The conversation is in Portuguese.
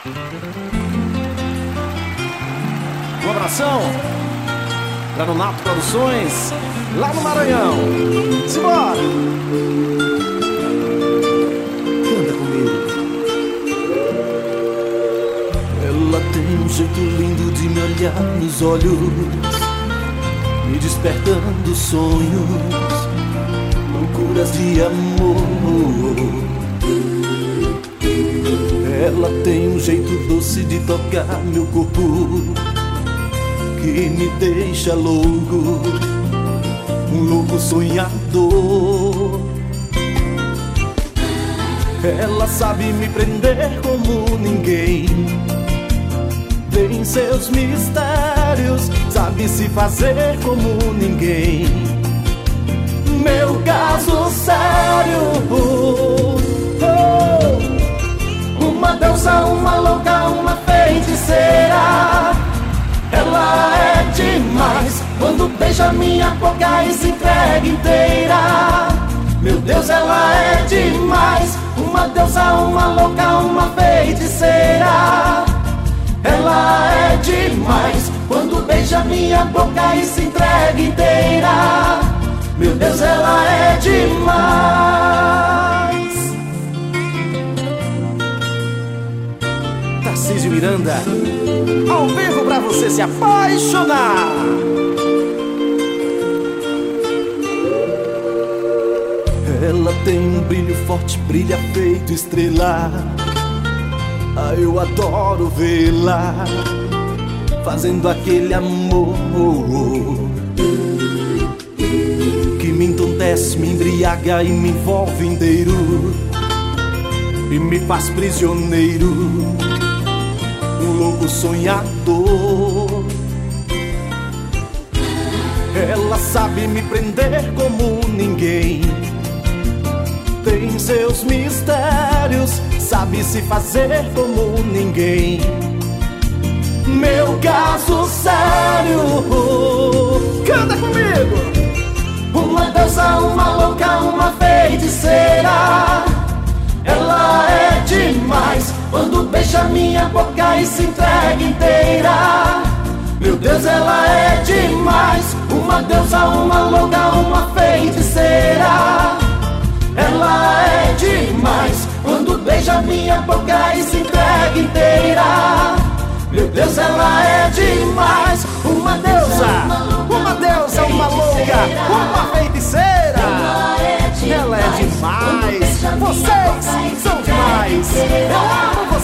Um abração pra Nonato Produções, lá no Maranhão. Simbora! Canta comigo. Ela tem um jeito lindo de me olhar nos olhos, me despertando sonhos, loucuras de amor. Ela tem um jeito doce de tocar meu corpo, que me deixa louco, um louco sonhador. Ela sabe me prender como ninguém, tem seus mistérios, sabe se fazer como ninguém. Meu caso sério, uma deusa, uma louca, uma feiticeira. Ela é demais quando beija minha boca e se entrega inteira. Meu Deus, ela é demais, uma deusa, uma louca, uma feiticeira. Ela é demais quando beija minha boca e se entrega inteira. Meu Deus, ela é demais. Tarcísio Miranda, ao vivo pra você se apaixonar. Ela tem um brilho forte, brilha feito estrela. Ah, eu adoro vê-la fazendo aquele amor que me entontece, me embriaga e me envolve inteiro, e me faz prisioneiro, um louco sonhador. Ela sabe me prender como ninguém, tem seus mistérios, sabe se fazer como ninguém. Meu caso sério, canta comigo. Uma deusa, uma louca, uma feiticeira. Ela é demais quando beija minha boca e se entrega inteira. Meu Deus, ela é demais, uma deusa, uma louca, uma feiticeira. Ela é demais quando beija minha boca e se entrega inteira. Meu Deus, ela é demais, uma deusa, uma louca, uma feiticeira. Ela é demais, vocês são demais. Eu amo